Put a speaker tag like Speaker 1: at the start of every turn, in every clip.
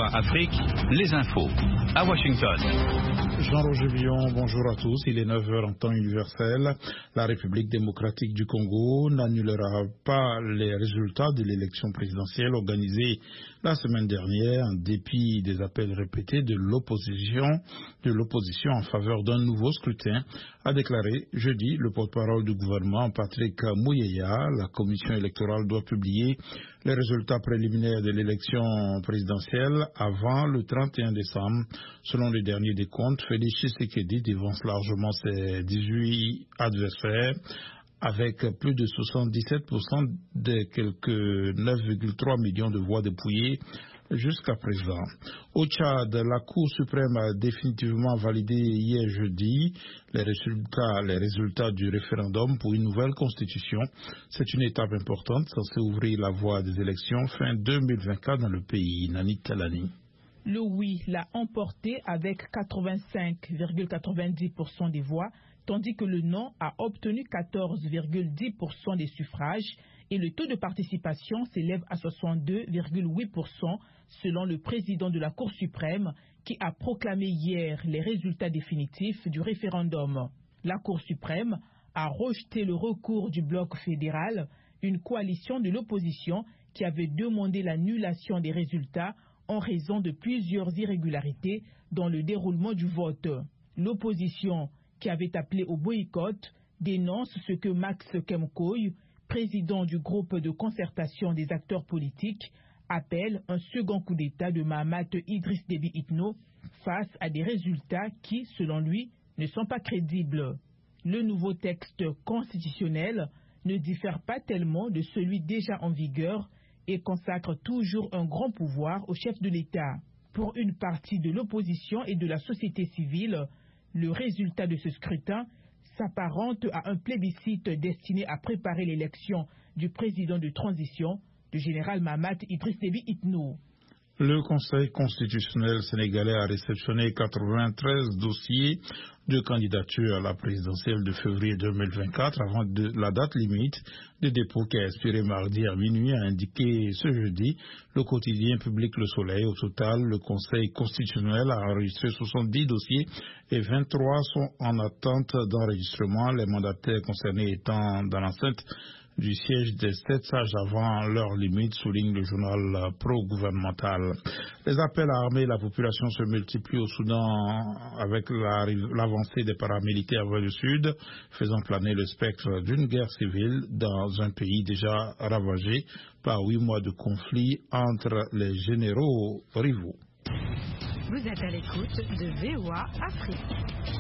Speaker 1: VOA Afrique, les infos. À Washington.
Speaker 2: Jean-Roger Villon, bonjour à tous. Il est 9h en temps universel. La République démocratique du Congo n'annulera pas les résultats de l'élection présidentielle organisée la semaine dernière, en dépit des appels répétés de l'opposition en faveur d'un nouveau scrutin, a déclaré jeudi le porte-parole du gouvernement Patrick Muyaya. La commission électorale doit publier les résultats préliminaires de l'élection présidentielle avant le 31 décembre. Selon les derniers décomptes, Félix Tshisekedi dévance largement ses 18 adversaires avec plus de 77% de quelques 9,3 millions de voix dépouillées jusqu'à présent. Au Tchad, la Cour suprême a définitivement validé hier jeudi les résultats du référendum pour une nouvelle constitution. C'est une étape importante censée ouvrir la voie des élections fin 2024 dans le pays. Nani Talani.
Speaker 3: Le oui l'a emporté avec 85,90% des voix, tandis que le non a obtenu 14,10% des suffrages et le taux de participation s'élève à 62,8% selon le président de la Cour suprême qui a proclamé hier les résultats définitifs du référendum. La Cour suprême a rejeté le recours du bloc fédéral, une coalition de l'opposition qui avait demandé l'annulation des résultats en raison de plusieurs irrégularités dans le déroulement du vote. L'opposition, qui avait appelé au boycott, dénonce ce que Max Kemkoy, président du groupe de concertation des acteurs politiques, appelle un second coup d'État de Mahamat Idriss Déby Itno face à des résultats qui, selon lui, ne sont pas crédibles. Le nouveau texte constitutionnel ne diffère pas tellement de celui déjà en vigueur et consacre toujours un grand pouvoir au chef de l'État. Pour une partie de l'opposition et de la société civile, le résultat de ce scrutin s'apparente à un plébiscite destiné à préparer l'élection du président de transition, le général Mahamat Idriss Déby Itno.
Speaker 2: Le Conseil constitutionnel sénégalais a réceptionné 93 dossiers de candidature à la présidentielle de février 2024 avant la date limite de dépôt qui a expiré mardi à minuit, a indiqué ce jeudi le quotidien public Le Soleil. Au total, le Conseil constitutionnel a enregistré 70 dossiers et 23 sont en attente d'enregistrement, les mandataires concernés étant dans l'enceinte du siège des 7 sages avant leur limite, souligne le journal pro-gouvernemental. Les appels à armer la population se multiplient au Soudan avec l'avancée des paramilitaires vers le sud, faisant planer le spectre d'une guerre civile dans un pays déjà ravagé par 8 mois de conflit entre les généraux rivaux.
Speaker 4: Vous êtes à l'écoute de VOA Afrique.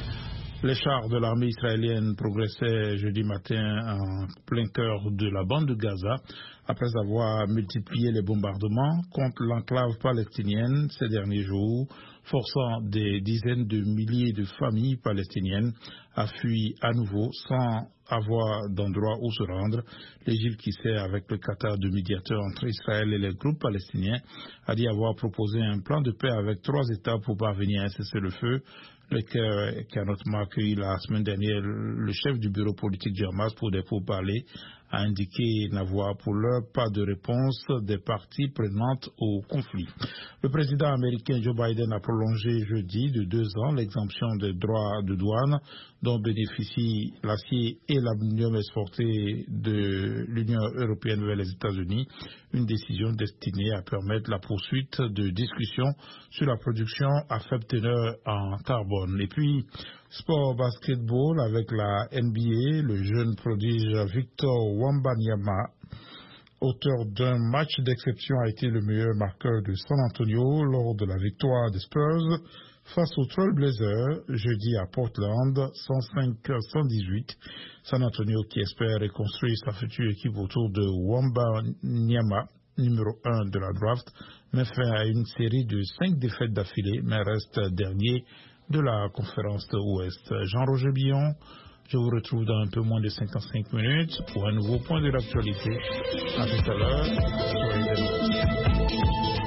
Speaker 2: Les chars de l'armée israélienne progressaient jeudi matin en plein cœur de la bande de Gaza après avoir multiplié les bombardements contre l'enclave palestinienne ces derniers jours, forçant des dizaines de milliers de familles palestiniennes à fuir à nouveau sans avoir d'endroit où se rendre. L'Égypte, qui sert avec le Qatar de médiateur entre Israël et les groupes palestiniens, a dit avoir proposé un plan de paix avec 3 États pour parvenir à un cessez-le-feu. Qui a notamment accueilli la semaine dernière le chef du bureau politique du Hamas pour des pourparlers, a indiqué n'avoir pour l'heure pas de réponse des parties prenantes au conflit. Le président américain Joe Biden a prolongé jeudi de 2 ans l'exemption des droits de douane dont bénéficient l'acier et l'aluminium exportés de l'Union européenne vers les États-Unis, une décision destinée à permettre la poursuite de discussions sur la production à faible teneur en carbone. Et puis, sport basketball avec la NBA, le jeune prodige Victor Wembanyama, auteur d'un match d'exception, a été le meilleur marqueur de San Antonio lors de la victoire des Spurs face aux Trailblazers jeudi à Portland, 105-118. San Antonio, qui espère reconstruire sa future équipe autour de Wembanyama, numéro 1 de la draft, met fin à une série de 5 défaites d'affilée, mais reste dernier de la conférence Ouest. Jean-Roger Villon, je vous retrouve dans un peu moins de 55 minutes pour un nouveau point de l'actualité. À tout à l'heure. Soyez